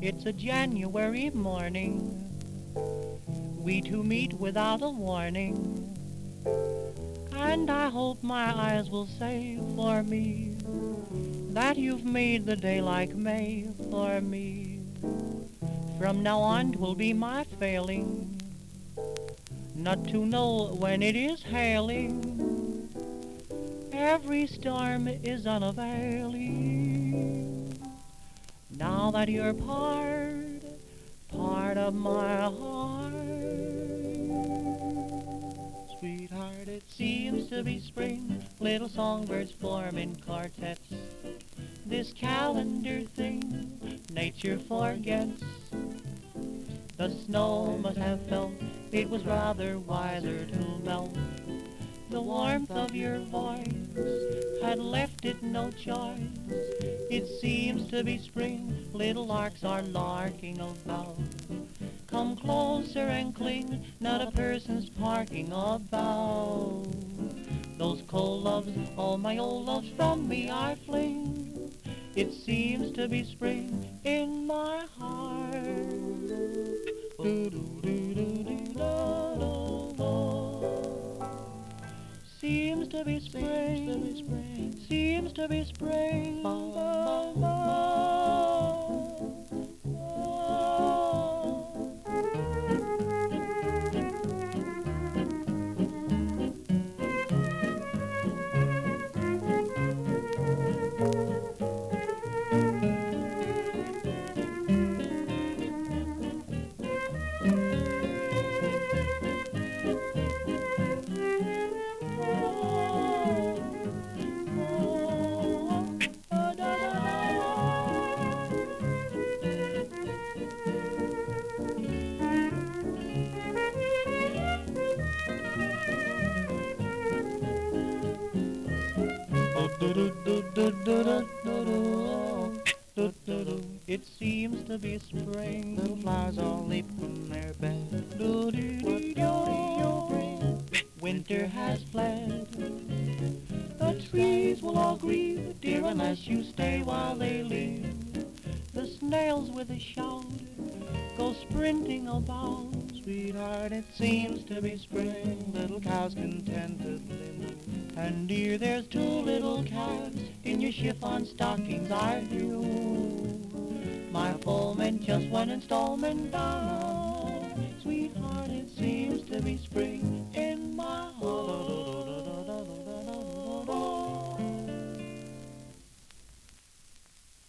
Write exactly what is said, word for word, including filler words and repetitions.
It's a January morning, we two meet without a warning, and I hope my eyes will say for me that you've made the day like May for me. From now on 'twill be my failing not to know when it is hailing. Every storm is unavailing. Now that you're part, part of my heart, sweetheart, it seems to be spring. Little songbirds form in quartets. This calendar thing nature forgets. The snow must have felt it was rather wiser to melt. The warmth of your voice had left it no choice. It seems to be spring, little larks are larking about. Come closer and cling, not a person's parking about. Those cold loves, all my old loves from me I fling. It seems to be spring in my heart. Seems to be spring, seems to be spring. It seems to be spring. Little flowers all leap from their bed. What beauty you'll bring. Winter has fled. The trees will all grieve, dear, unless you stay while they leave. The snails with a shout go sprinting about. Sweetheart, it seems to be spring. Little cows contentedly move. And dear, there's two little calves in your chiffon stockings I view. My foalman just one installment down. Sweetheart, it seems to be spring.